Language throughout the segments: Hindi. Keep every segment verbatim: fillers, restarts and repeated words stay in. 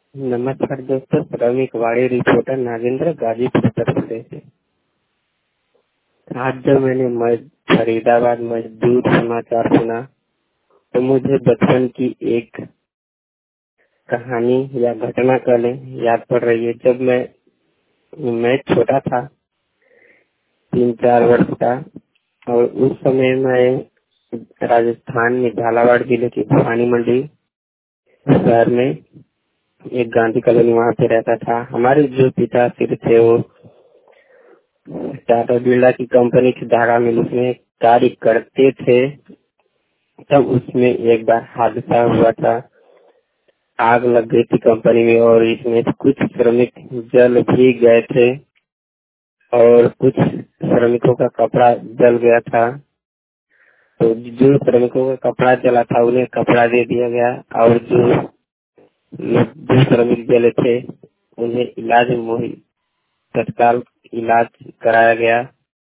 नमस्कार दोस्तों, श्रमिक वाड़ी रिपोर्टर नागेंद्र, गाजीपुर उत्तर प्रदेश से। आज जब मैंने मज- फरीदाबाद मजदूर समाचार सुना तो मुझे बचपन की एक कहानी या घटना कल याद पड़ रही है। जब मैं मैं छोटा था, तीन चार वर्ष का, और उस समय मैं राजस्थान में झालावाड़ जिले की भिवानी मंडी शहर में एक गांधी कॉलोनी वहाँ पे रहता था। हमारे जो पिताश्री थे वो टाटा बिरला की कंपनी की धागा मिल उसमें कार्य करते थे। तब उसमें एक बार हादसा हुआ था, आग लग गई थी कंपनी में और इसमें कुछ श्रमिक जल भी गए थे और कुछ श्रमिकों का कपड़ा जल गया था। तो जो श्रमिकों का कपड़ा जला था उन्हें कपड़ा दे दिया गया और जो जो श्रमिक जले थे उन्हें इलाज मुहैया तत्काल इलाज कराया गया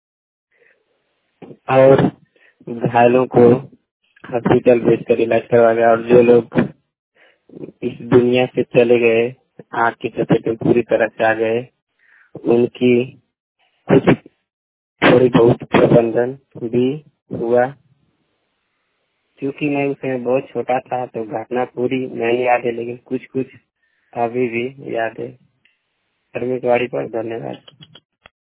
और घायलों को हॉस्पिटल भेजकर इलाज करवाया गया। और जो लोग इस दुनिया से चले गए, आग की चपेट में पूरी तरह से आ गए, उनकी कुछ थोड़ी बहुत प्रबंधन भी हुआ। क्योंकि मैं उस समय बहुत छोटा था तो घटना पूरी नहीं याद है, लेकिन कुछ कुछ अभी भी याद है। श्रमिक वाड़ी पर धन्यवाद।